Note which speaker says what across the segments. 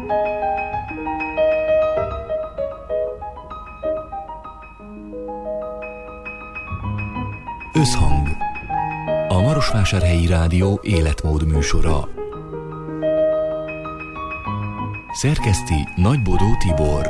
Speaker 1: Összhang. A Marosvásárhelyi Rádió életmód műsora. Szerkeszti Nagybodó Tibor.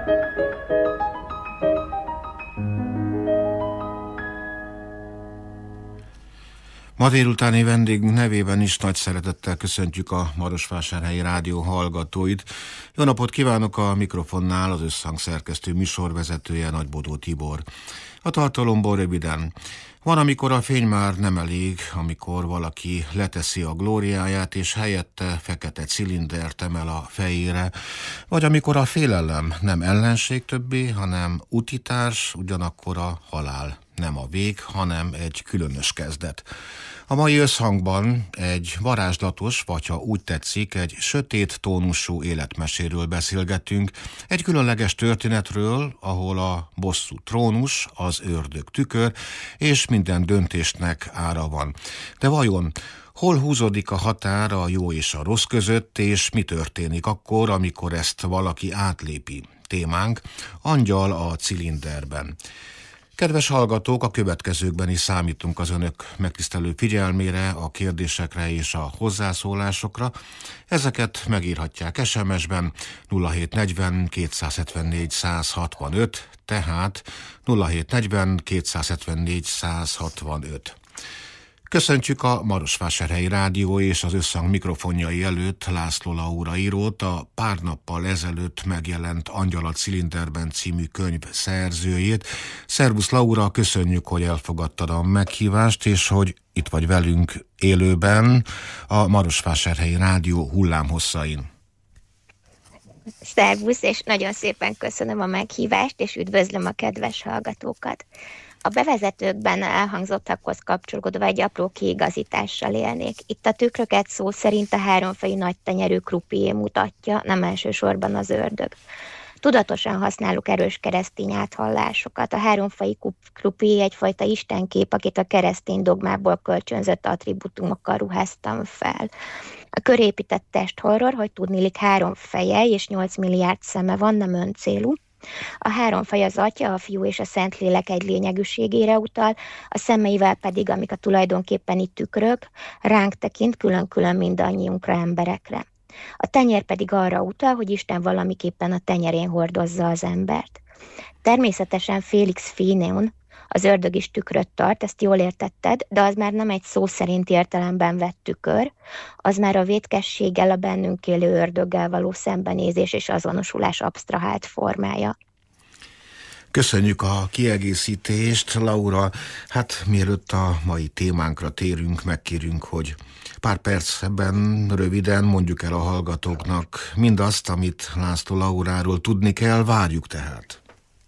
Speaker 2: Ma délutáni vendégünk nevében is nagy szeretettel köszöntjük a Marosvásárhelyi Rádió hallgatóit. Jó napot kívánok, a mikrofonnál az Összhang szerkesztő műsorvezetője, Nagybodó Tibor. A tartalomból röviden. Van, amikor a fény már nem elég, amikor valaki leteszi a glóriáját, és helyette fekete cilindert emel a fejére, vagy amikor a félelem nem ellenség többé, hanem utitárs, ugyanakkor a halál nem a vég, hanem egy különös kezdet. A mai összhangban egy varázslatos, vagy ha úgy tetszik, egy sötét tónusú életmeséről beszélgetünk, egy különleges történetről, ahol a bosszú trónus, az ördög tükör, és minden döntésnek ára van. De vajon hol húzódik a határ a jó és a rossz között, és mi történik akkor, amikor ezt valaki átlépi? Témánk: angyal a cilinderben. Kedves hallgatók, a következőkben is számítunk az önök megtisztelő figyelmére, a kérdésekre és a hozzászólásokra. Ezeket megírhatják SMS-ben 0740 274 165, tehát 0740 274 165. Köszöntjük a Marosvásárhelyi Rádió és az Összhang mikrofonjai előtt László Laura írót, a pár nappal ezelőtt megjelent Angyal a cilinderben című könyv szerzőjét. Szervusz Laura, köszönjük, hogy elfogadtad a meghívást, és hogy itt vagy velünk élőben a Marosvásárhelyi Rádió hullámhosszain.
Speaker 3: Szervusz, és nagyon szépen köszönöm a meghívást, és üdvözlöm a kedves hallgatókat. A bevezetőkben elhangzottakhoz kapcsolódva egy apró kiigazítással élnék. Itt a tükröket szó szerint a háromfejű nagy tenyerű krupié mutatja, nem elsősorban az ördög. Tudatosan használok erős keresztény áthallásokat. A háromfejű krupié egyfajta istenkép, akit a keresztény dogmából kölcsönzött attribútumokkal ruháztam fel. A körépített testhorror, hogy tudniillik 3 feje és 8 milliárd szeme van, nem öncélú. A 3 fej az Atya, a Fiú és a Szentlélek egy lényegűségére utal, a szemeivel pedig, amik a tulajdonképpen itt tükrök, ránk tekint külön-külön mindannyiunkra, emberekre. A tenyér pedig arra utal, hogy Isten valamiképpen a tenyerén hordozza az embert. Természetesen Félix Fénéon az ördög is tükröt tart, ezt jól értetted, de az már nem egy szó szerint értelemben vett tükör, az már a vétkességgel, a bennünk élő ördöggel való szembenézés és azonosulás absztrahált formája.
Speaker 2: Köszönjük a kiegészítést, Laura. Hát mielőtt a mai témánkra térünk, megkérünk, hogy pár percben röviden mondjuk el a hallgatóknak mindazt, amit László Lauráról tudni kell, várjuk tehát.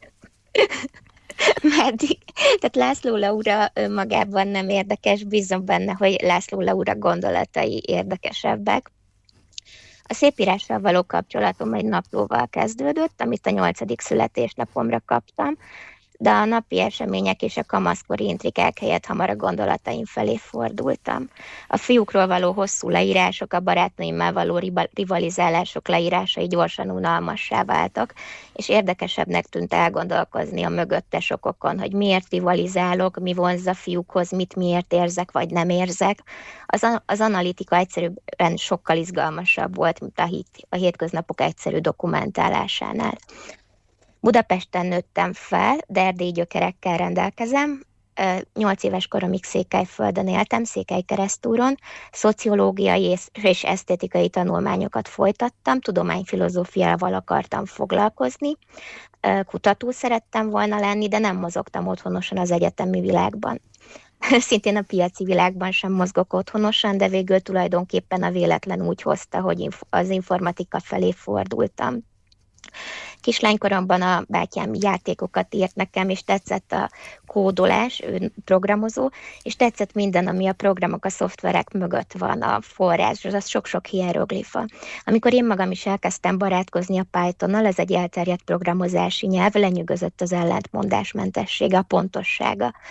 Speaker 3: Meddig? Tehát László Laura magában nem érdekes, bízom benne, hogy László Laura gondolatai érdekesebbek. A szépírással való kapcsolatom egy naplóval kezdődött, amit a 8. születésnapomra kaptam, de a napi események és a kamaszkori intrikák helyett hamar a gondolataim felé fordultam. A fiúkról való hosszú leírások, a barátnőimmel való rivalizálások leírásai gyorsan unalmassá váltak, és érdekesebbnek tűnt elgondolkozni a mögöttes okokon, hogy miért rivalizálok, mi vonzza fiúkhoz, mit miért érzek, vagy nem érzek. Az analitika egyszerűen sokkal izgalmasabb volt, mint a hétköznapok egyszerű dokumentálásánál. Budapesten nőttem fel, de erdélyi gyökerekkel rendelkezem. 8 éves koromig Székelyföldön éltem, Székelykeresztúron, szociológiai és esztétikai tanulmányokat folytattam, tudományfilozófiával akartam foglalkozni, kutató szerettem volna lenni, de nem mozogtam otthonosan az egyetemi világban. Szintén a piaci világban sem mozgok otthonosan, de végül tulajdonképpen a véletlen úgy hozta, hogy az informatika felé fordultam. Kislánykoromban a bátyám játékokat írt nekem, és tetszett a kódolás, ő programozó, és tetszett minden, ami a programok, a szoftverek mögött van, a forrás, az sok-sok hieroglifa. Amikor én magam is elkezdtem barátkozni a Pythonnal, ez egy elterjedt programozási nyelv, lenyűgözött az ellentmondásmentessége, a pontossága.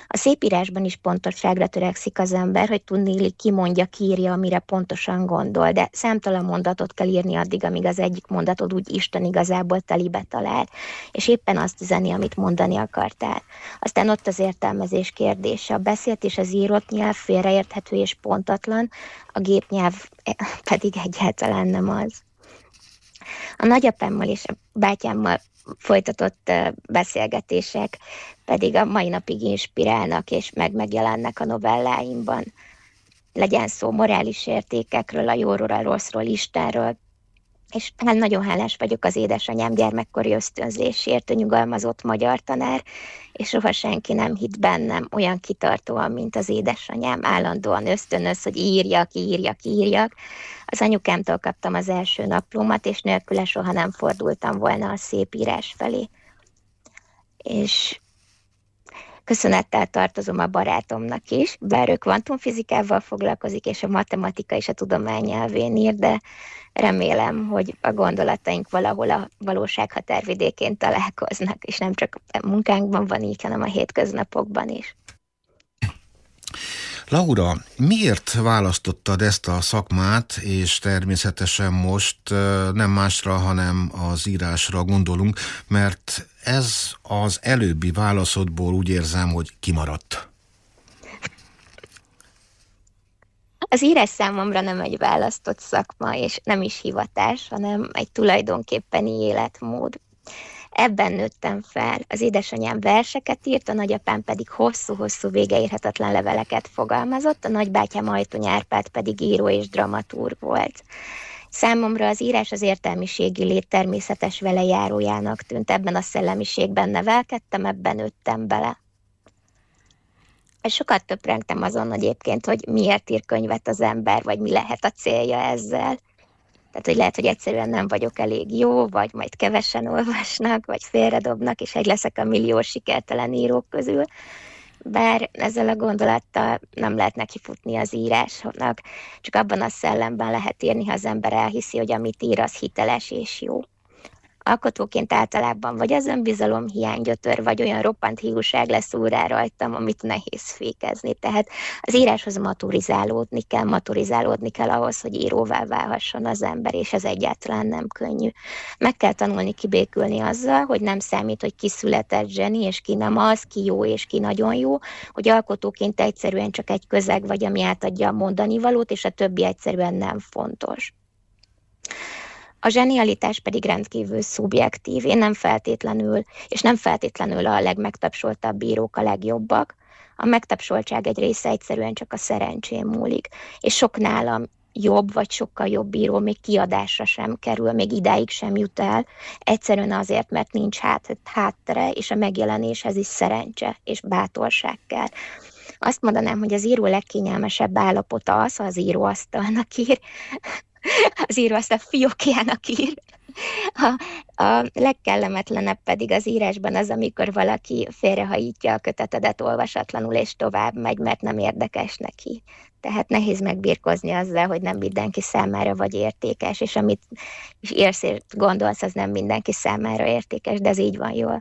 Speaker 3: A szépírásban is pontosságra törekszik az ember, hogy tudnélik ki mondja, ki írja, amire pontosan gondol, de számtalan mondatot kell írni addig, amíg az egyik mondatod úgy Isten igazából telibe talál, és éppen azt üzeni, amit mondani akartál. Aztán ott az értelmezés kérdése. A beszélt és az írott nyelv félreérthető és pontatlan, a gépnyelv pedig egyáltalán nem az. A nagyapámmal és a bátyámmal folytatott beszélgetések pedig a mai napig inspirálnak, és megjelennek a novelláimban. Legyen szó morális értékekről, a jóról, a rosszról, Istenről, és nagyon hálás vagyok az édesanyám gyermekkori ösztönzésért, ő nyugalmazott magyar tanár, és soha senki nem hitt bennem olyan kitartóan, mint az édesanyám, állandóan ösztönöz, hogy írjak. Az anyukámtól kaptam az első naplómat, és nélküle soha nem fordultam volna a szép írás felé. És köszönettel tartozom a barátomnak is, bár ő kvantumfizikával foglalkozik, és a matematika és a tudomány nyelvén ír, de remélem, hogy a gondolataink valahol a valóság határvidékén találkoznak, és nem csak a munkánkban van így, hanem a hétköznapokban is.
Speaker 2: Laura, miért választottad ezt a szakmát, és természetesen most nem másra, hanem az írásra gondolunk, mert ez az előbbi válaszodból úgy érzem, hogy kimaradt.
Speaker 3: Az írás számomra nem egy választott szakma, és nem is hivatás, hanem egy tulajdonképpeni életmód. Ebben nőttem fel. Az édesanyám verseket írt, a nagyapám pedig hosszú-hosszú végeérhetetlen leveleket fogalmazott, a nagybátyám Ajtony Árpád pedig író és dramaturg volt. Számomra az írás az értelmiségi lét természetes velejárójának tűnt. Ebben a szellemiségben nevelkedtem, ebben nőttem bele. Sokat töprengtem azon egyébként, hogy miért ír könyvet az ember, vagy mi lehet a célja ezzel. Tehát, hogy lehet, hogy egyszerűen nem vagyok elég jó, vagy majd kevesen olvasnak, vagy félredobnak, és egy leszek a millió sikertelen írók közül. Bár ezzel a gondolattal nem lehet nekifutni az írásnak, csak abban a szellemben lehet írni, ha az ember elhiszi, hogy amit ír, az hiteles és jó. Alkotóként általában vagy az önbizalom hiány gyötör, vagy olyan roppant hiúság lesz úrrá rajtam, amit nehéz fékezni. Tehát az íráshoz maturizálódni kell ahhoz, hogy íróvá válhasson az ember, és ez egyáltalán nem könnyű. Meg kell tanulni kibékülni azzal, hogy nem számít, hogy ki született zseni, és ki nem az, ki jó és ki nagyon jó, hogy alkotóként egyszerűen csak egy közeg vagy, ami átadja a mondani valót, és a többi egyszerűen nem fontos. A zsenialitás pedig rendkívül szubjektív. Én nem feltétlenül a legmegtapsoltabb írók a legjobbak. A megtapsoltság egy része egyszerűen csak a szerencsén múlik. És sok nálam jobb vagy sokkal jobb író még kiadásra sem kerül, még idáig sem jut el. Egyszerűen azért, mert nincs háttere, és a megjelenéshez is szerencse és bátorság kell. Azt mondanám, hogy az író legkényelmesebb állapota az, ha az író asztalnak ír, az író azt a fiókjának ír. A legkellemetlenebb pedig az írásban az, amikor valaki félrehajítja a kötetedet olvasatlanul, és tovább megy, mert nem érdekes neki. Tehát nehéz megbirkózni azzal, hogy nem mindenki számára vagy értékes, és amit érsz és gondolsz, az nem mindenki számára értékes, de ez így van jól.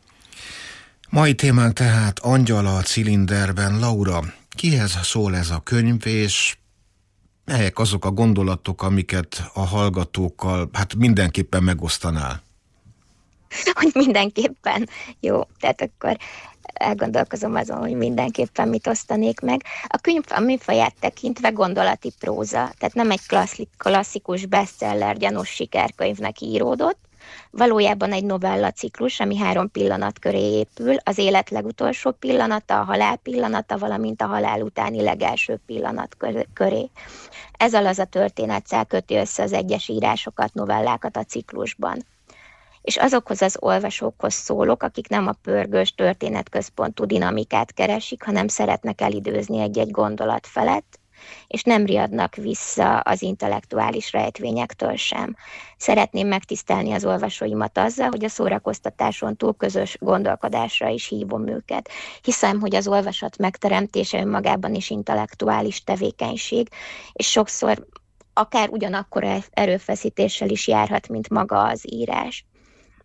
Speaker 2: Mai témánk tehát Angyal a cilinderben. Laura, kihez szól ez a könyv, és melyek azok a gondolatok, amiket a hallgatókkal mindenképpen megosztanál?
Speaker 3: Hogy mindenképpen. Jó, tehát akkor elgondolkozom azon, hogy mindenképpen mit osztanék meg. A könyv a műfaját tekintve gondolati próza, tehát nem egy klasszikus bestseller gyanús sikerkönyvnek íródott, valójában egy novella ciklus, ami 3 pillanat köré épül, az élet legutolsó pillanata, a halál pillanata, valamint a halál utáni legelső pillanat köré. Ezzel az a történetszál köti össze az egyes írásokat, novellákat a ciklusban. És azokhoz az olvasókhoz szólok, akik nem a pörgős történetközpontú dinamikát keresik, hanem szeretnek elidőzni egy-egy gondolat felett, és nem riadnak vissza az intellektuális rejtvényektől sem. Szeretném megtisztelni az olvasóimat azzal, hogy a szórakoztatáson túl közös gondolkodásra is hívom őket. Hiszem, hogy az olvasat megteremtése önmagában is intellektuális tevékenység, és sokszor akár ugyanakkor erőfeszítéssel is járhat, mint maga az írás.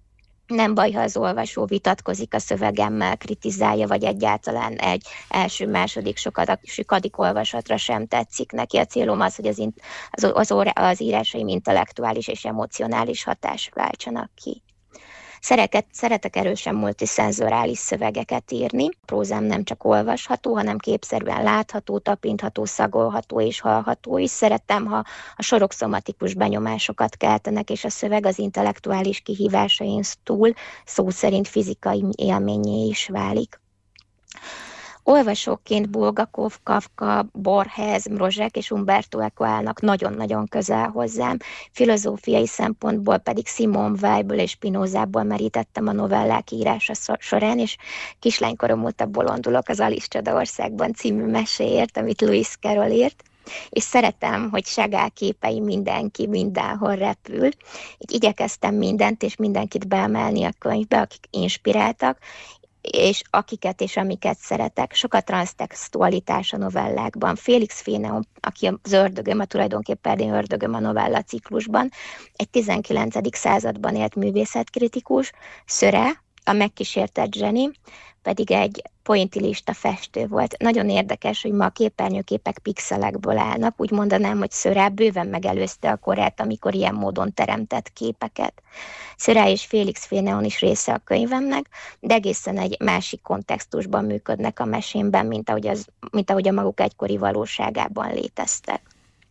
Speaker 3: Nem baj, ha az olvasó vitatkozik a szövegemmel, kritizálja, vagy egyáltalán egy első-második sokadik olvasatra sem tetszik neki. A célom az, hogy az írásaim intellektuális és emocionális hatást váltsanak ki. Szeretek erősen multiszenzorális szövegeket írni. A prózám nem csak olvasható, hanem képszerűen látható, tapintható, szagolható és hallható is. Szeretem, ha a sorok szomatikus benyomásokat keltenek, és a szöveg az intellektuális kihívásain túl szó szerint fizikai élménnyé is válik. Olvasóként Bulgakov, Kafka, Borges, Mrozsek és Umberto Eco állnak nagyon-nagyon közel hozzám. Filozófiai szempontból pedig Simone Weil-ből és Spinozából merítettem a novellák írása során, és kislánykorom óta bolondulok az Alice Csodaországban című meséért, amit Lewis Carroll írt, és szeretem, hogy Chagall képei mindenki mindenhol repül. Így igyekeztem mindent és mindenkit beemelni a könyvbe, akik inspiráltak, és akiket és amiket szeretek. Sok a transztextualitás a novellákban. Félix Féneon, aki az ördögöm, a tulajdonképpen ördögöm a novella ciklusban, egy 19. században élt művészetkritikus, Szöre, a megkísértett zseni, pedig egy pointilista festő volt. Nagyon érdekes, hogy ma a képernyőképek pixelekből állnak. Úgy mondanám, hogy Szöre bőven megelőzte a korát, amikor ilyen módon teremtett képeket. Szöre és Félix Féneon is része a könyvemnek, de egészen egy másik kontextusban működnek a mesémben, mint ahogy a maguk egykori valóságában léteztek.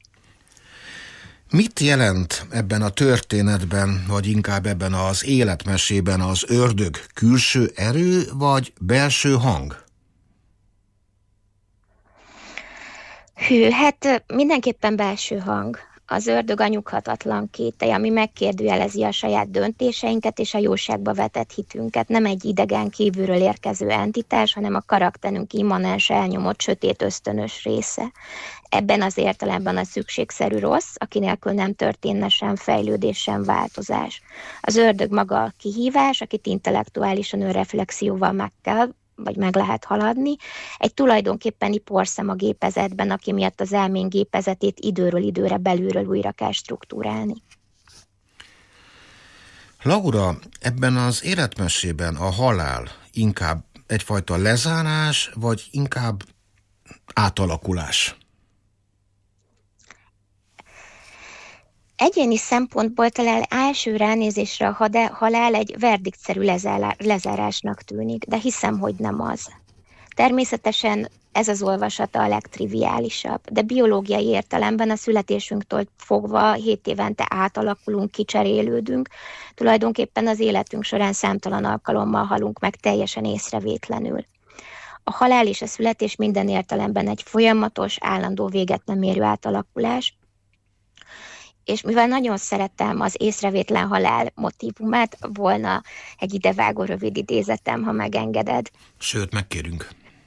Speaker 2: Mit jelent ebben a történetben, vagy inkább ebben az életmesében az ördög? Külső erő, vagy belső hang?
Speaker 3: Hát mindenképpen belső hang. Az ördög a nyughatatlan kételj, ami megkérdőjelezi a saját döntéseinket és a jóságba vetett hitünket. Nem egy idegen kívülről érkező entitás, hanem a karakterünk immanens, elnyomott, sötét ösztönös része. Ebben az értelemben a szükségszerű rossz, aki nélkül nem történne sem fejlődés, sem változás. Az ördög maga a kihívás, akit intellektuálisan önreflexióval meg lehet haladni. Egy tulajdonképpeni porszem a gépezetben, aki miatt az elmény gépezetét időről időre belülről újra kell struktúrálni.
Speaker 2: Laura, ebben az életmesében a halál inkább egyfajta lezárás, vagy inkább átalakulás?
Speaker 3: Egyéni szempontból talán első ránézésre a halál egy verdiktszerű lezárásnak tűnik, de hiszem, hogy nem az. Természetesen ez az olvasata a legtriviálisabb, de biológiai értelemben a születésünktől fogva 7 évente átalakulunk, kicserélődünk, tulajdonképpen az életünk során számtalan alkalommal halunk meg teljesen észrevétlenül. A halál és a születés minden értelemben egy folyamatos, állandó véget nem érő átalakulás, és mivel nagyon szeretem az észrevétlen halál motívumát, volna egy idevágó rövid idézetem, ha megengeded.
Speaker 2: Sőt, megkérünk.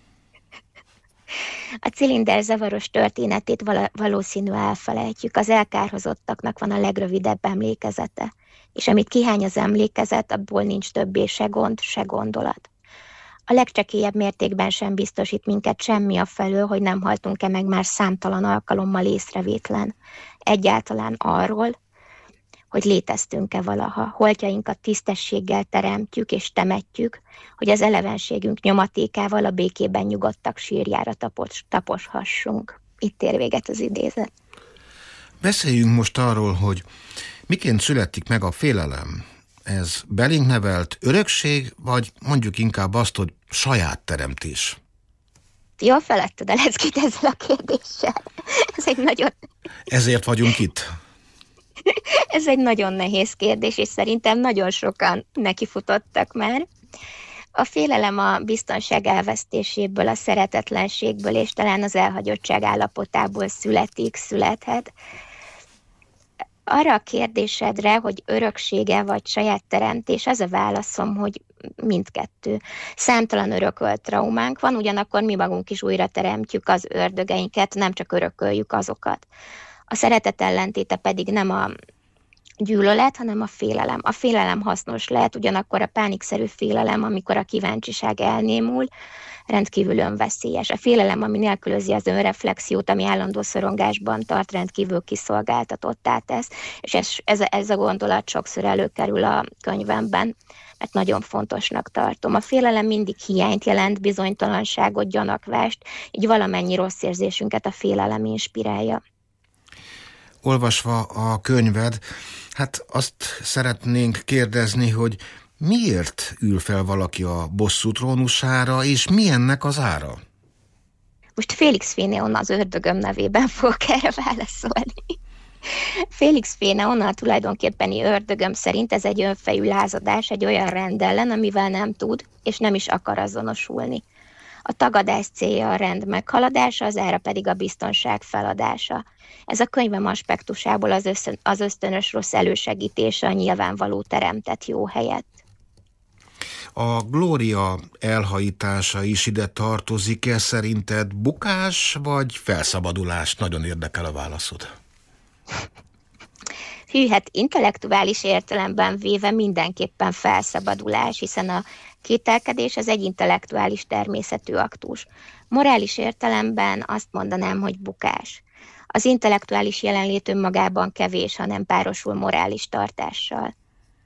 Speaker 3: A cilinder zavaros történetét valószínű elfelejtjük. Az elkárhozottaknak van a legrövidebb emlékezete. És amit kihány az emlékezet, abból nincs többé se gond, se gondolat. A legcsekélyebb mértékben sem biztosít minket semmi afelől, hogy nem haltunk-e meg már számtalan alkalommal észrevétlen. Egyáltalán arról, hogy léteztünk-e valaha. Holtjainkat tisztességgel teremtjük és temetjük, hogy az elevenségünk nyomatékával a békében nyugodtak sírjára taposhassunk. Itt ér véget az idézet.
Speaker 2: Beszéljünk most arról, hogy miként születik meg a félelem. Ez belénk nevelt örökség, vagy mondjuk inkább azt, hogy saját teremtés?
Speaker 3: Jól feledted el ezt ezzel a kérdéssel.
Speaker 2: Ezért vagyunk itt.
Speaker 3: Ez egy nagyon nehéz kérdés, és szerintem nagyon sokan nekifutottak már. A félelem a biztonság elvesztéséből, a szeretetlenségből, és talán az elhagyottság állapotából születhet. Arra a kérdésedre, hogy öröksége vagy saját teremtés, az a válaszom, hogy mindkettő. Számtalan örökölt traumánk van, ugyanakkor mi magunk is újra teremtjük az ördögeinket, nem csak örököljük azokat. A szeretet ellentéte pedig nem a gyűlölet, hanem a félelem. A félelem hasznos lehet, ugyanakkor a pánikszerű félelem, amikor a kíváncsiság elnémul, rendkívül önveszélyes. A félelem, ami nélkülözi az önreflexiót, ami állandó szorongásban tart, rendkívül kiszolgáltatottá tesz, és ez a gondolat sokszor előkerül a könyvemben, mert nagyon fontosnak tartom. A félelem mindig hiányt jelent, bizonytalanságot, gyanakvást, így valamennyi rossz érzésünket a félelem inspirálja.
Speaker 2: Olvasva a könyved, hát azt szeretnénk kérdezni, hogy miért ül fel valaki a bosszú trónusára, és mi ennek az ára?
Speaker 3: Most Félix Fénéon az ördögöm nevében fogok erre válaszolni. Félix Fénéon a tulajdonképpeni ördögöm szerint ez egy önfejű lázadás egy olyan rend ellen, amivel nem tud és nem is akar azonosulni. A tagadás célja a rend meghaladása, az ára pedig a biztonság feladása. Ez a könyvem aspektusából az ösztönös rossz elősegítése a nyilvánvaló teremtett jó helyett.
Speaker 2: A Glória elhajítása is ide tartozik-e szerinted? Bukás vagy felszabadulás? Nagyon érdekel a válaszod.
Speaker 3: Hű, hát intellektuális értelemben véve mindenképpen felszabadulás, hiszen a kételkedés az egy intellektuális természetű aktus. Morális értelemben azt mondanám, hogy bukás. Az intellektuális jelenlét önmagában kevés, hanem párosul morális tartással.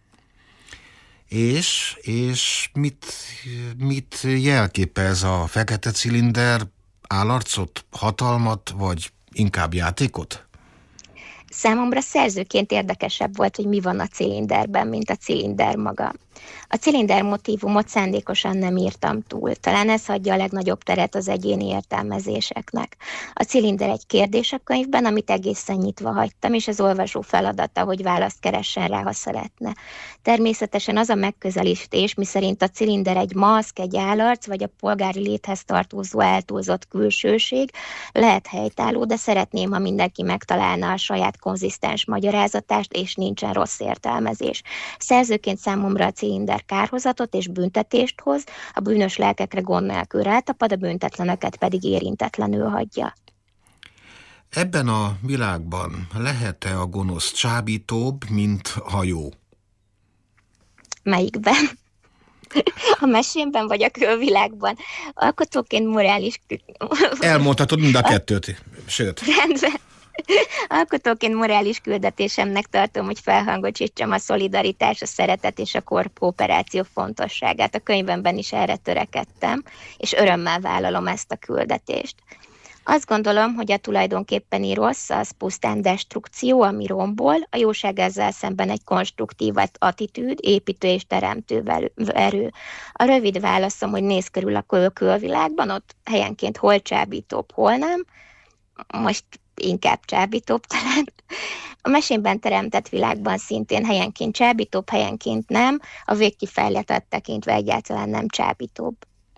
Speaker 2: És mit jelképez a fekete cilinder? Állarcot, hatalmat, vagy inkább játékot?
Speaker 3: Számomra szerzőként érdekesebb volt, hogy mi van a cilinderben, mint a cilinder maga. A cilinder motívumot szándékosan nem írtam túl. Talán ez hagyja a legnagyobb teret az egyéni értelmezéseknek. A cilinder egy kérdés a könyvben, amit egészen nyitva hagytam, és az olvasó feladata, hogy választ keressen rá, ha szeretne. Természetesen az a megközelítés, miszerint a cilinder egy maszk, egy állarc, vagy a polgári léthez tartozó eltúlzott külsőség, lehet helytálló, de szeretném, ha mindenki megtalálna a saját konzisztens magyarázatást, és nincsen rossz értelmezés. Szerzőként számomra a cilinder kárhozatot és büntetést hoz, a bűnös lelkekre gond nélkül rátapad, a büntetleneket pedig érintetlenül hagyja.
Speaker 2: Ebben a világban lehet-e a gonosz csábítóbb, mint a jó?
Speaker 3: Melyikben? A mesémben vagy a külvilágban? Alkotóként morális...
Speaker 2: Elmondhatod mind a kettőt, sőt.
Speaker 3: Rendben. Alkotóként morális küldetésemnek tartom, hogy felhangosítsam a szolidaritás, a szeretet és a kooperáció fontosságát. A könyvemben is erre törekedtem, és örömmel vállalom ezt a küldetést. Azt gondolom, hogy a tulajdonképpeni rossz az pusztán destrukció, ami rombol, a jóság ezzel szemben egy konstruktív attitűd, építő és teremtő erő. A rövid válaszom, hogy nézz körül a külvilágban, ott helyenként hol csábítóbb, hol nem, most inkább csábítóbb talán. A mesémben teremtett világban szintén helyenként csábítóbb, helyenként nem, a végkifejletet tekintve egyáltalán nem csábítóbb.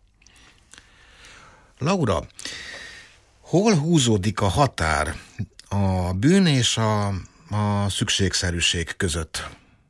Speaker 2: Laura, hol húzódik a határ a bűn és a szükségszerűség között?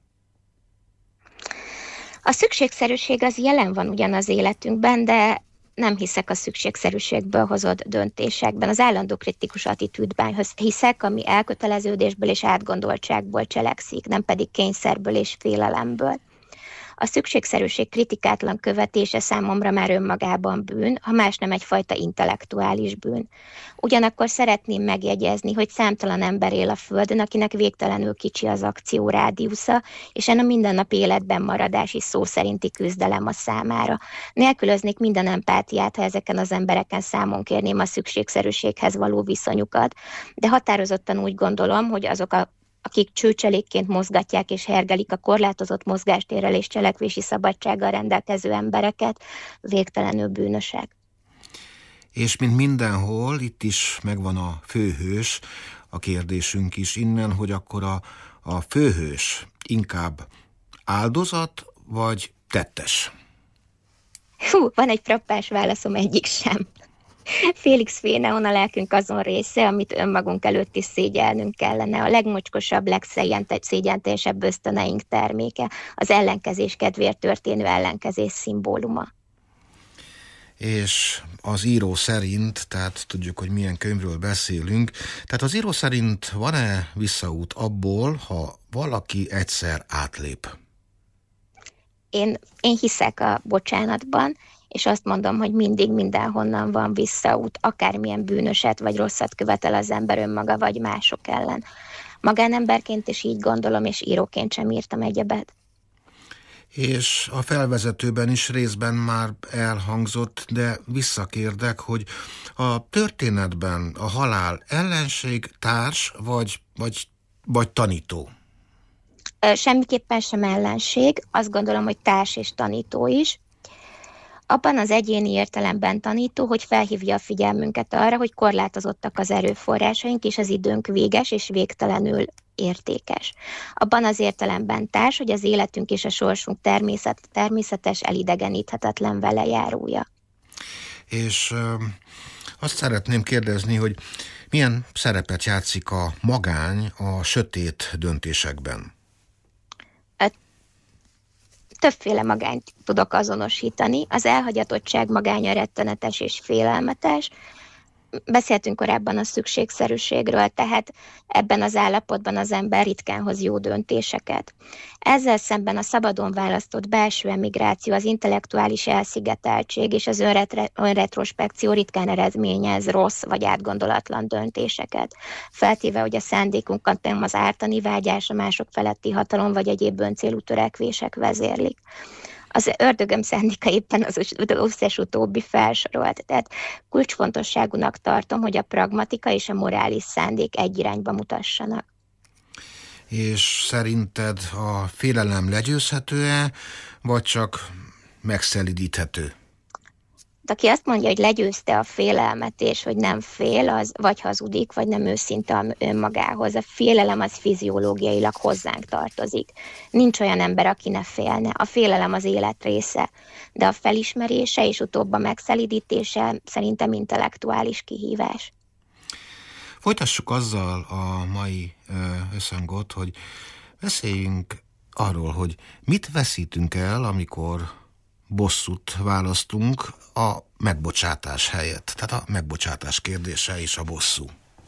Speaker 3: A szükségszerűség az jelen van ugyan az életünkben, de nem hiszek a szükségszerűségből hozott döntésekben. Az állandó kritikus attitűdben hiszek, ami elköteleződésből és átgondoltságból cselekszik, nem pedig kényszerből és félelemből. A szükségszerűség kritikátlan követése számomra már önmagában bűn, ha más nem egyfajta intellektuális bűn. Ugyanakkor szeretném megjegyezni, hogy számtalan ember él a Földön, akinek végtelenül kicsi az akció rádiusza, és a mindennapi életben maradás is szó szerinti küzdelem a számára. Nélkülöznék minden empátiát, ha ezeken az embereken számon kérném a szükségszerűséghez való viszonyukat, de határozottan úgy gondolom, hogy azok akik csőcselékként mozgatják és hergelik a korlátozott mozgástérrel és cselekvési szabadsággal rendelkező embereket, végtelenül bűnösek.
Speaker 2: És mint mindenhol, itt is megvan a főhős, a kérdésünk is innen, hogy akkor a főhős inkább áldozat vagy tettes?
Speaker 3: Van egy frappás válaszom, egyik sem. Félix Fénéon a lelkünk azon része, amit önmagunk előtt is szégyelnünk kellene. A legmocskosabb, legszégyenteljesebb ösztöneink terméke, az ellenkezés kedvéért történő ellenkezés szimbóluma.
Speaker 2: És az író szerint, tehát tudjuk, hogy milyen könyvről beszélünk, tehát az író szerint van-e visszaút abból, ha valaki egyszer átlép?
Speaker 3: Én hiszek a bocsánatban, és azt mondom, hogy mindig mindenhonnan van visszaút, akármilyen bűnöset vagy rosszat követel az ember önmaga vagy mások ellen. Magánemberként is így gondolom, és íróként sem írtam egyebet.
Speaker 2: És a felvezetőben is részben már elhangzott, de visszakérdek, hogy a történetben a halál ellenség, társ vagy tanító?
Speaker 3: Semmiképpen sem ellenség, azt gondolom, hogy társ és tanító is. Abban az egyéni értelemben tanító, hogy felhívja a figyelmünket arra, hogy korlátozottak az erőforrásaink, és az időnk véges és végtelenül értékes. Abban az értelemben társ, hogy az életünk és a sorsunk természetes, elidegeníthetetlen velejárója.
Speaker 2: És azt szeretném kérdezni, hogy milyen szerepet játszik a magány a sötét döntésekben?
Speaker 3: Többféle magányt tudok azonosítani. Az elhagyatottság magánya rettenetes és félelmetes. Beszéltünk korábban a szükségszerűségről, tehát ebben az állapotban az ember ritkán hoz jó döntéseket. Ezzel szemben a szabadon választott belső emigráció, az intellektuális elszigeteltség és az önretrospekció ritkán eredményez rossz vagy átgondolatlan döntéseket. Feltéve, hogy a szándékunkat nem az ártani vágyás, a mások feletti hatalom vagy egyéb öncélú törekvések vezérlik. Az ördögöm szándéka éppen az összes utóbbi felsorolt. Tehát kulcsfontosságúnak tartom, hogy a pragmatika és a morális szándék egy irányba mutassanak.
Speaker 2: És szerinted a félelem legyőzhető-e, vagy csak megszelidíthető?
Speaker 3: Aki azt mondja, hogy legyőzte a félelmet, és hogy nem fél, az vagy hazudik, vagy nem őszinte önmagához. A félelem az fiziológiailag hozzánk tartozik. Nincs olyan ember, aki ne félne. A félelem az élet része, de a felismerése és utóbb a megszelidítése szerintem intellektuális kihívás.
Speaker 2: Folytassuk azzal a mai összhangot, hogy beszéljünk arról, hogy mit veszítünk el, amikor bosszút választunk a megbocsátás helyett. Tehát a megbocsátás kérdése és a bosszú.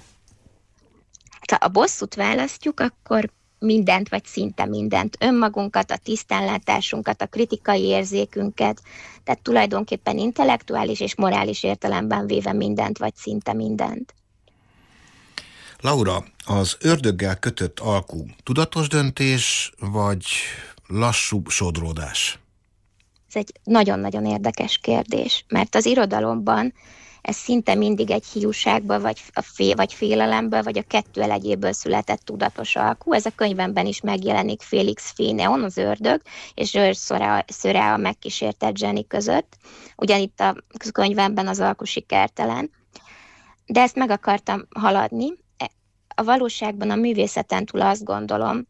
Speaker 3: Ha a bosszút választjuk, akkor mindent, vagy szinte mindent, önmagunkat, a tisztánlátásunkat, a kritikai érzékünket, tehát tulajdonképpen intellektuális és morális értelemben véve mindent, vagy szinte mindent.
Speaker 2: Laura, az ördöggel kötött alkú tudatos döntés, vagy lassú sodródás?
Speaker 3: Ez egy nagyon-nagyon érdekes kérdés, mert az irodalomban ez szinte mindig egy hiúságból, vagy félelemből, vagy a kettő elegyéből született tudatos alkú. Ez a könyvemben is megjelenik Félix Féneon, az ördög, és George Seurat a megkísértett zseni között. Ugyanitt a könyvemben az alkú sikertelen. De ezt meg akartam haladni. A valóságban a művészeten túl azt gondolom,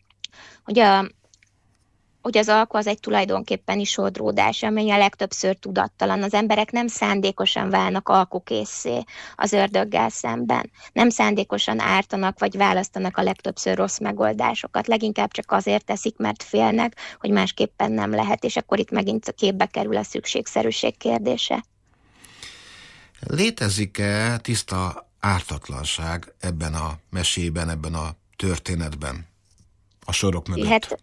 Speaker 3: hogy az alkú az egy tulajdonképpeni sodródás, amely a legtöbbször tudattalan. Az emberek nem szándékosan válnak alkukészé az ördöggel szemben. Nem szándékosan ártanak, vagy választanak a legtöbbször rossz megoldásokat. Leginkább csak azért teszik, mert félnek, hogy másképpen nem lehet, és akkor itt megint képbe kerül a szükségszerűség kérdése.
Speaker 2: Létezik-e tiszta ártatlanság ebben a mesében, ebben a történetben, a sorok mögött?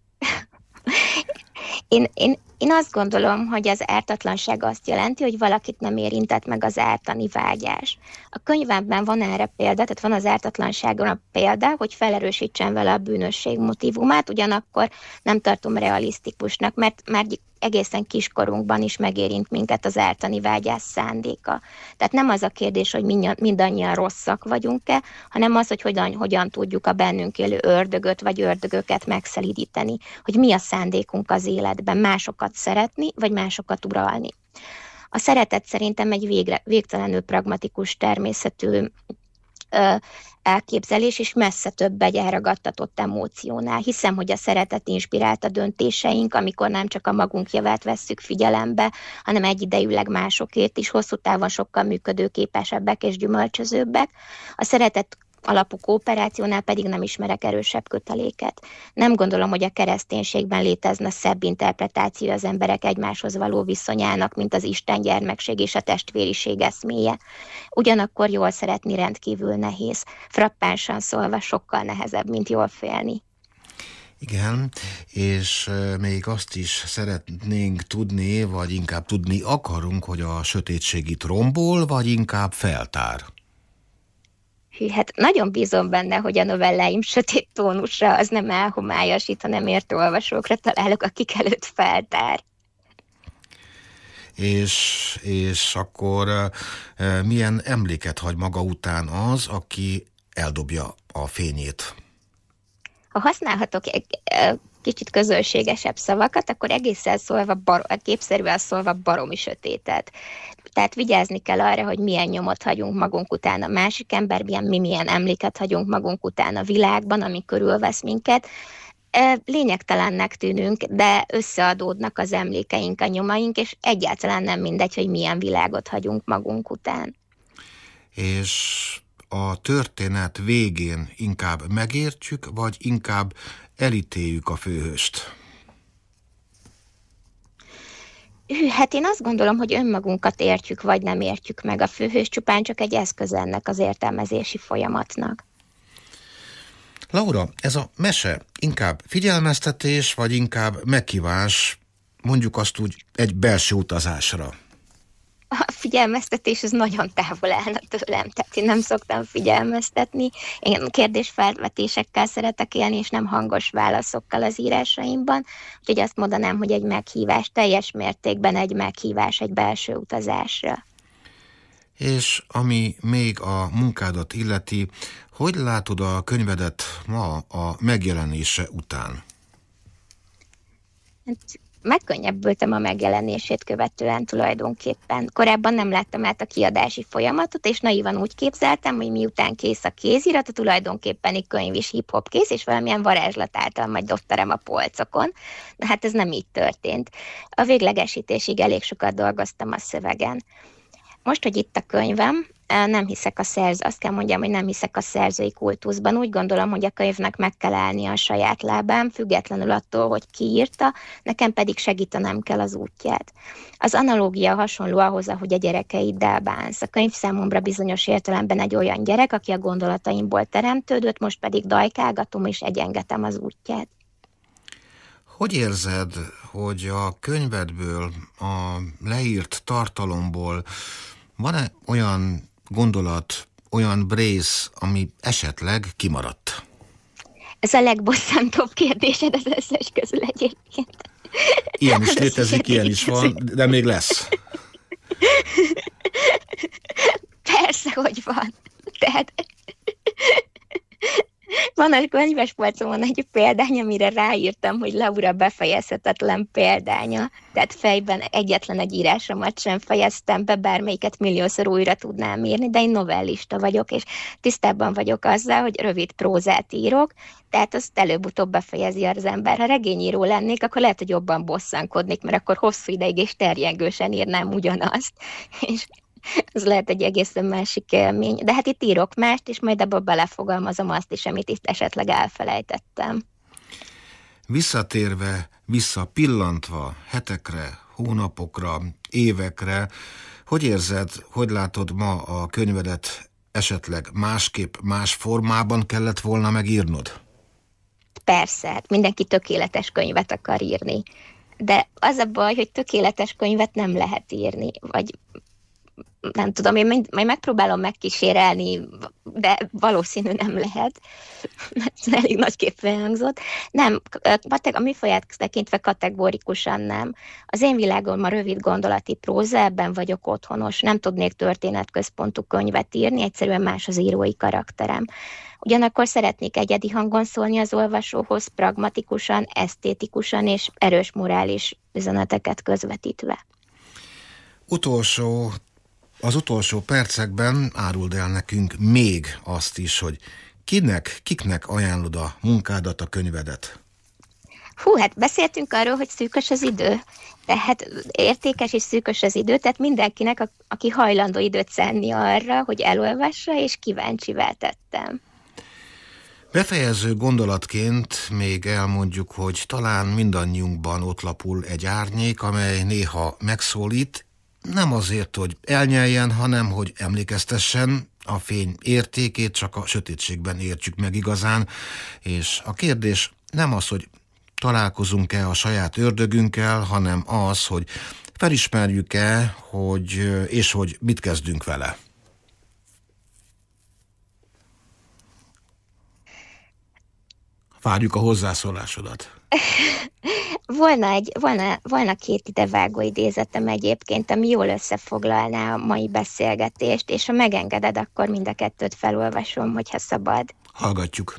Speaker 3: Én azt gondolom, hogy az ártatlanság azt jelenti, hogy valakit nem érintett meg az ártani vágyás. A könyvemben van erre példa, tehát van az ártatlanságon a példa, hogy felerősítsen vele a bűnösség motívumát, ugyanakkor nem tartom realisztikusnak, mert már egészen kiskorunkban is megérint minket az ártani vágyás szándéka. Tehát nem az a kérdés, hogy mindannyian rosszak vagyunk-e, hanem az, hogy hogyan tudjuk a bennünk élő ördögöt vagy ördögöket megszelídíteni, hogy mi a szándékunk az életben, másokat szeretni, vagy másokat uralni. A szeretet szerintem egy végtelenül pragmatikus természetű elképzelés, és messze több egy elragadtatott emóciónál. Hiszem, hogy a szeretet inspirált a döntéseink, amikor nem csak a magunk javát vesszük figyelembe, hanem egyidejűleg másokért is, hosszú távon sokkal működőképesebbek és gyümölcsözőbbek. A szeretet alapú kooperációnál pedig nem ismerek erősebb köteléket. Nem gondolom, hogy a kereszténységben létezne szebb interpretáció az emberek egymáshoz való viszonyának, mint az Isten gyermekség és a testvériség eszméje. Ugyanakkor jól szeretni rendkívül nehéz. Frappánsan szólva sokkal nehezebb, mint jól félni.
Speaker 2: Igen, és még azt is szeretnénk tudni, vagy inkább tudni akarunk, hogy a sötétség itt rombol, vagy inkább feltár.
Speaker 3: Hű, hát nagyon bízom benne, hogy a novelláim sötét tónusa az nem elhomályosít, hanem értő olvasókra találok, akik előtt feltár.
Speaker 2: És akkor milyen emléket hagy maga után az, aki eldobja a fényét?
Speaker 3: Ha használhatok egy kicsit közönségesebb szavakat, akkor egészen szólva, képszerűen szólva baromi sötétet. Tehát vigyázni kell arra, hogy milyen nyomot hagyunk magunk után a másik emberben, milyen emléket hagyunk magunk után a világban, ami körülvesz minket. Lényegtelennek tűnünk, de összeadódnak az emlékeink, a nyomaink, és egyáltalán nem mindegy, hogy milyen világot hagyunk magunk után.
Speaker 2: És a történet végén inkább megértjük, vagy inkább elítéljük a főhőst?
Speaker 3: Hát én azt gondolom, hogy önmagunkat értjük, vagy nem értjük meg. A főhős csupán csak egy eszköz ennek az értelmezési folyamatnak.
Speaker 2: Laura, ez a mese inkább figyelmeztetés, vagy inkább meghívás, mondjuk azt úgy, egy belső utazásra?
Speaker 3: A figyelmeztetés az nagyon távol állna tőlem, tehát én nem szoktam figyelmeztetni. Én kérdésfelvetésekkel szeretek élni, és nem hangos válaszokkal az írásaimban. Úgyhogy azt mondanám, hogy egy meghívás, teljes mértékben egy meghívás egy belső utazásra.
Speaker 2: És ami még a munkádat illeti, hogy látod a könyvedet ma a megjelenése után?
Speaker 3: Megkönnyebbültem a megjelenését követően tulajdonképpen. Korábban nem láttam át a kiadási folyamatot, és naívan úgy képzeltem, hogy miután kész a kézirat, a tulajdonképpeni könyv is hip-hop kész, és valamilyen varázslat által majd dotterem a polcokon. Na hát ez nem így történt. A véglegesítésig elég sokat dolgoztam a szövegen. Most, hogy itt a könyvem, nem hiszek azt kell mondjam, hogy nem hiszek a szerzői kultuszban. Úgy gondolom, hogy a könyvnek meg kell állnia a saját lábán, függetlenül attól, hogy ki írta, nekem pedig segítenem kell az útját. Az analógia hasonló ahhoz, ahogy a gyerekeiddel bánsz. A könyv számomra bizonyos értelemben egy olyan gyerek, aki a gondolataimból teremtődött, most pedig dajkálgatom és egyengetem az útját.
Speaker 2: Hogy érzed, hogy a könyvedből, a leírt tartalomból van-e olyan gondolat, olyan brész, ami esetleg kimaradt?
Speaker 3: Ez a legbosszantóbb kérdésed az összes közül egyébként.
Speaker 2: Ilyen is létezik, ilyen is van, de még lesz.
Speaker 3: Persze, hogy van. Tehát van a könyvespolcomon egy példány, amire ráírtam, hogy Laura befejezhetetlen példánya. Tehát fejben egyetlen egy írásomat sem fejeztem be, bármelyiket milliószor újra tudnám írni, de én novellista vagyok, és tisztában vagyok azzal, hogy rövid prózát írok, tehát azt előbb-utóbb befejezi az ember. Ha regényíró lennék, akkor lehet, hogy jobban bosszankodnék, mert akkor hosszú ideig és terjengősen írnám ugyanazt. És ez lehet egy egészen másik élmény. De hát itt írok mást, és majd abba belefogalmazom azt is, amit itt esetleg elfelejtettem.
Speaker 2: Visszatérve, visszapillantva hetekre, hónapokra, évekre, hogy érzed, hogy látod ma a könyvedet, esetleg másképp, más formában kellett volna megírnod?
Speaker 3: Persze, hát mindenki tökéletes könyvet akar írni. De az a baj, hogy tökéletes könyvet nem lehet írni, vagy nem tudom, én majd megpróbálom megkísérelni, de valószínű nem lehet. Ez elég nagyképpen hangzott. Nem, a műfaját tekintve kategórikusan nem. Az én világom a rövid gondolati próza, ebben vagyok otthonos. Nem tudnék történetközpontú könyvet írni, egyszerűen más az írói karakterem. Ugyanakkor szeretnék egyedi hangon szólni az olvasóhoz, pragmatikusan, esztétikusan és erős morális üzeneteket közvetítve.
Speaker 2: Az utolsó percekben áruld el nekünk még azt is, hogy kiknek ajánlod a munkádat, a könyvedet?
Speaker 3: Hát beszéltünk arról, hogy szűkös az idő. Tehát értékes és szűkös az idő, tehát mindenkinek, aki hajlandó időt szánni arra, hogy elolvassa, és kíváncsivá tettem.
Speaker 2: Befejező gondolatként még elmondjuk, hogy talán mindannyiunkban ott lapul egy árnyék, amely néha megszólít, nem azért, hogy elnyeljen, hanem hogy emlékeztessen, a fény értékét csak a sötétségben értjük meg igazán, és a kérdés nem az, hogy találkozunk-e a saját ördögünkkel, hanem az, hogy felismerjük-e, és hogy mit kezdünk vele. Várjuk a hozzászólásodat.
Speaker 3: Volna két idevágó idézetem egyébként, ami jól összefoglalná a mai beszélgetést, és ha megengeded, akkor mind a kettőt felolvasom, hogyha szabad.
Speaker 2: Hallgatjuk.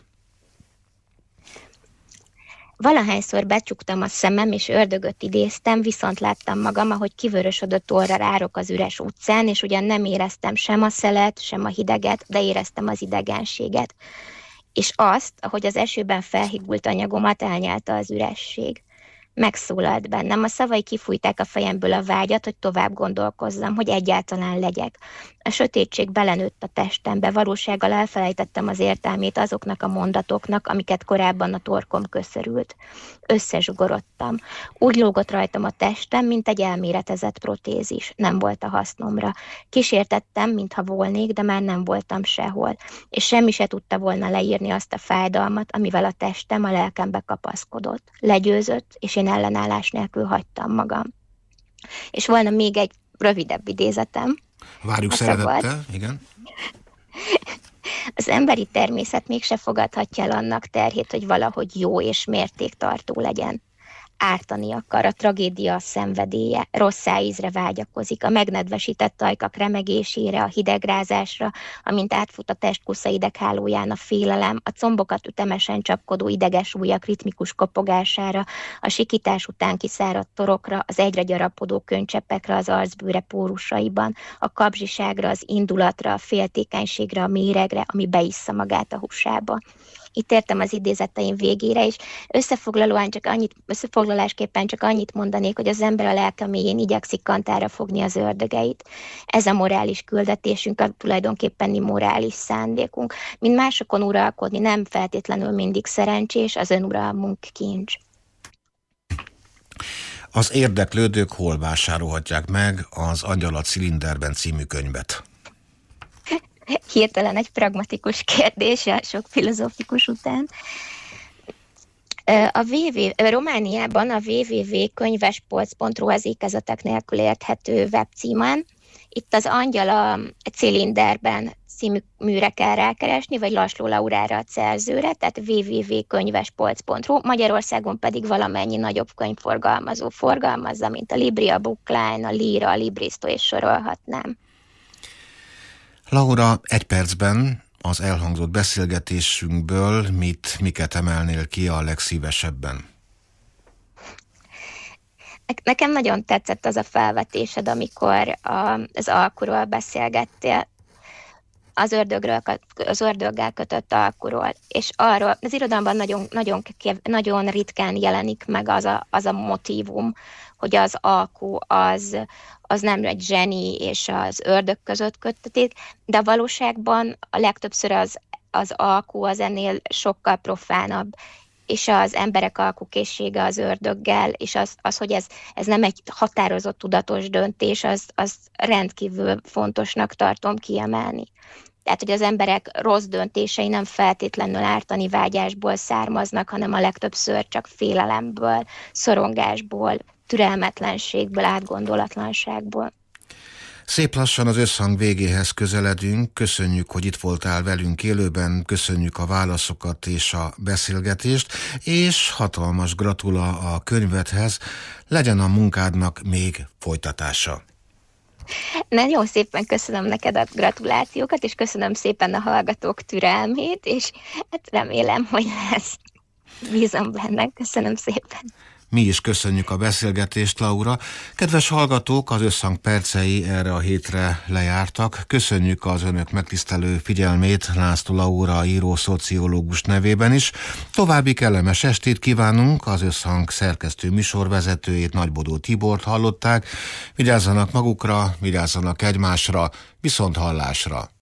Speaker 3: Valahányszor becsuktam a szemem, és ördögöt idéztem, viszont láttam magam, ahogy kivörösödött orra rárok az üres utcán, és ugyan nem éreztem sem a szelet, sem a hideget, de éreztem az idegenséget. És azt, ahogy az esőben felhigult anyagomat elnyelta az üresség. Megszólalt bennem, a szavai kifújták a fejemből a vágyat, hogy tovább gondolkozzam, hogy egyáltalán legyek. A sötétség belenőtt a testembe, valósággal elfelejtettem az értelmét azoknak a mondatoknak, amiket korábban a torkom köszörült. Összezsugorodtam. Úgy lógott rajtam a testem, mint egy elméretezett protézis. Nem volt a hasznomra. Kísértettem, mintha volnék, de már nem voltam sehol. És semmi se tudta volna leírni azt a fájdalmat, amivel a testem a lelkembe kapaszkodott. Legyőzött, és én ellenállás nélkül hagytam magam. És volna még egy rövidebb idézetem.
Speaker 2: Várjuk szeretettel, igen.
Speaker 3: Az emberi természet mégse fogadhatja el annak terhét, hogy valahogy jó és mértéktartó legyen. Ártani akar, a tragédia a szenvedélye, rosszá ízre vágyakozik, a megnedvesített ajkak remegésére, a hidegrázásra, amint átfut a testkusza ideghálóján a félelem, a combokat ütemesen csapkodó ideges ujjak ritmikus kopogására, a sikítás után kiszáradt torokra, az egyre gyarapodó könycseppekre az arcbőre pórusaiban, a kapzsiságra, az indulatra, a féltékenységre, a méregre, ami beissza magát a húsába. Itt értem az idézeteim végére, és összefoglalásképpen csak annyit mondanék, hogy az ember a lelke mélyén igyekszik kantára fogni az ördögeit. Ez a morális küldetésünk, a tulajdonképpen morális szándékunk. Mint másokon uralkodni nem feltétlenül mindig szerencsés, az önuralmunk kincs.
Speaker 2: Az érdeklődők hol vásárolhatják meg az Angyal a cilinderben című könyvet?
Speaker 3: Hirtelen egy pragmatikus kérdés a sok filozófikus után. Romániában a www.könyvespolc.ru az ékezetek nélkül érthető webcímen. Itt az Angyal a cilinderben című műre kell rákeresni, vagy László Laurára a szerzőre, tehát www.könyvespolc.ru, Magyarországon pedig valamennyi nagyobb könyvforgalmazó forgalmazza, mint a Libria, Bookline, a Lira, a Libristo, és sorolhatnám.
Speaker 2: Laura, egy percben az elhangzott beszélgetésünkből miket emelnél ki a legszívesebben?
Speaker 3: Nekem nagyon tetszett az a felvetésed, amikor az alkuról beszélgettél, az ördöggel kötött alkuról, és arról, az irodalomban nagyon ritkán jelenik meg az a motívum, hogy az alkú az nem egy zseni és az ördög között köttetik, de a valóságban a legtöbbször az alkú az ennél sokkal profánabb, és az emberek alkukészsége az ördöggel, és az hogy ez nem egy határozott tudatos döntés, az rendkívül fontosnak tartom kiemelni. Tehát, hogy az emberek rossz döntései nem feltétlenül ártani vágyásból származnak, hanem a legtöbbször csak félelemből, szorongásból, türelmetlenségből, átgondolatlanságból.
Speaker 2: Szép lassan az összhang végéhez közeledünk. Köszönjük, hogy itt voltál velünk élőben, köszönjük a válaszokat és a beszélgetést, és hatalmas gratula a könyvedhez. Legyen a munkádnak még folytatása.
Speaker 3: Nagyon szépen köszönöm neked a gratulációkat, és köszönöm szépen a hallgatók türelmét, és hát remélem, hogy lesz. Bízom benne. Köszönöm szépen.
Speaker 2: Mi is köszönjük a beszélgetést, Laura. Kedves hallgatók, az Összhang percei erre a hétre lejártak. Köszönjük az önök megtisztelő figyelmét László Laura író szociológus nevében is. További kellemes estét kívánunk, az Összhang szerkesztő műsorvezetőjét, Nagybodó Tibort hallották. Vigyázzanak magukra, vigyázzanak egymásra, viszont hallásra.